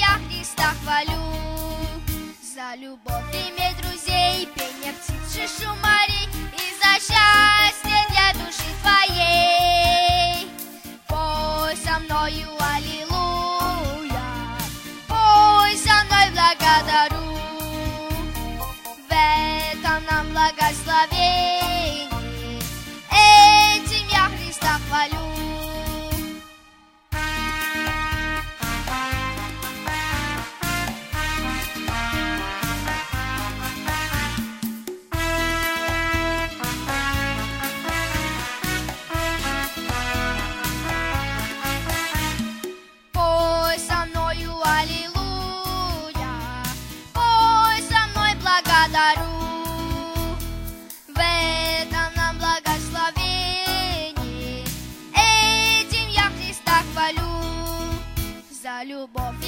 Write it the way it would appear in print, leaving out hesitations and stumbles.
я Христа хвалю. За любовь иметь друзей, пение птиц, шум морей, и за счастье для души твоей. Пой со мною аллилуйя, пой со мной благодарю. В этом нам благословение, этим я Христа хвалю. Пой со мною аллилуйя, пой со мной благодарю. В этом нам благословение, этим я Христа хвалю. За любовь